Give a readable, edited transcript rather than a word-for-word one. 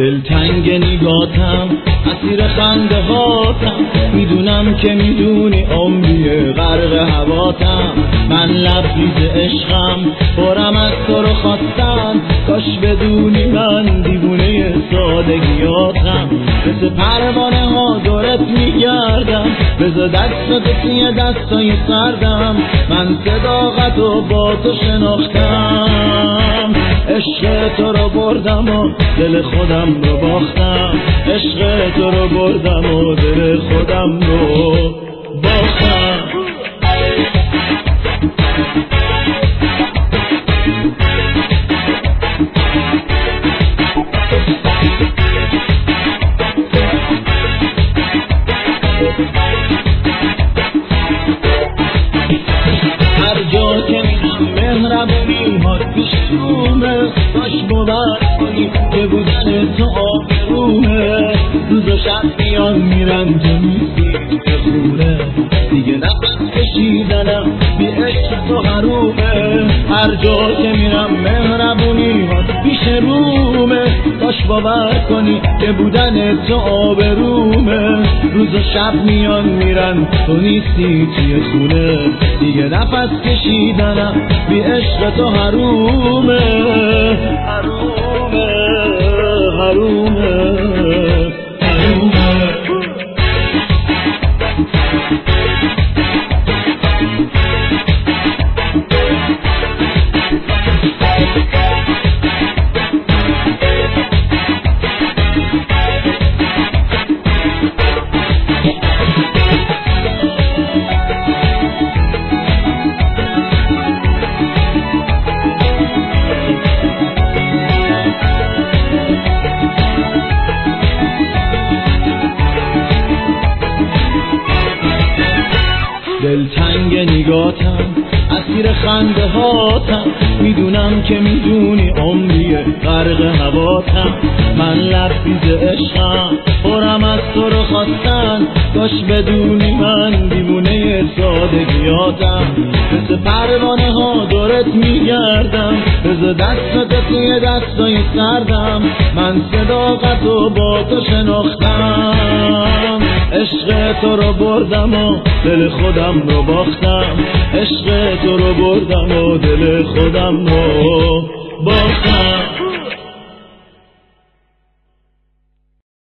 دلتنگ نگاتم، اسیر خنده هاتم، میدونم که میدونی عمری غرق هواتم. من لبریز عشقم، پرم از تو رو خواستن، کاش بدونی من دیوونه سادگیاتم. مثل پروانه ها دورت میگردم، بذار دستت توی دستای سردم. من صداقت رو با تو شناختم، عشق تو رو بردم و دل خودم رو باختم. عشق تو رو بردم و دل خودم رو باختم. هر جا که میرم مهربونی ها پیشومه، باش باور کنی که بودن تو آبرومه. روز و شب میان میرن تو نیستی که خونه، دیگه نفس کشیدنم بی عشق تو حرومه. هر جا که میرم مهربونی ها پیش رومه، باش باور کنی که بودن تو آبرومه. روز و شب میان میرن تو نیستی توی خونه، دیگه نفس کشیدنم بی عشق تو حرومه. حرومه حرومه حرومه. دلتنگ نگاتم، اسیر خنده هاتم، میدونم که میدونی عمری غرق هواتم. من لبریز عشقم، پرم از تو رو خواستن، کاش بدونی من دیوونه سادگیاتم. مثل پروانه ها دورت میگردم، بذار دستت توی دستای سردم. من صداقت رو با تو شناختم، عشق تو رو بردم و دل خودم رو باختم. عشق تو رو بردم و دل خودم رو باختم.